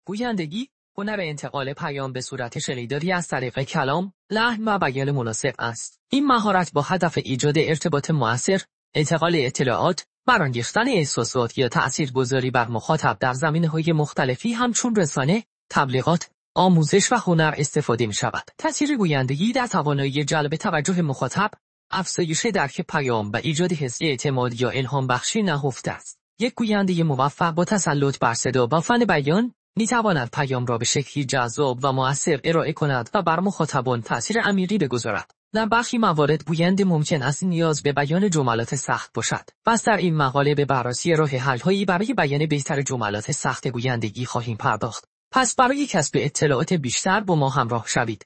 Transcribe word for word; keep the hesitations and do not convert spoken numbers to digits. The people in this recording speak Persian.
گویندگی، هنر انتقال پیام به صورت شنیداری از طریق کلام، لحن و بیان مناسب است. این مهارت با هدف ایجاد ارتباط مؤثر، انتقال اطلاعات، برانگیختن احساسات یا تأثیرگذاری بر مخاطب در زمینه‌های مختلفی همچون رسانه، تبلیغات، آموزش و هنر استفاده می شود. تأثیر گویندگی در توانایی جلب توجه مخاطب، افزایش درک پیام و ایجاد حس اعتماد یا الهام بخشی نهفته است. یک گوینده موفق با تسلط بر صدا و فن بیان می تواند پیام را به شکلی جذاب و مؤثر ارائه کند و بر مخاطبان تأثیر عمیقی بگذارد. در برخی موارد گوینده ممکن است نیاز به بیان جملات سخت باشد. پس در این مقاله به بررسی راه حل‌هایی برای بیان بهتر جملات سخت گویندگی خواهیم پرداخت. پس برای کسب اطلاعات بیشتر با ما همراه شوید.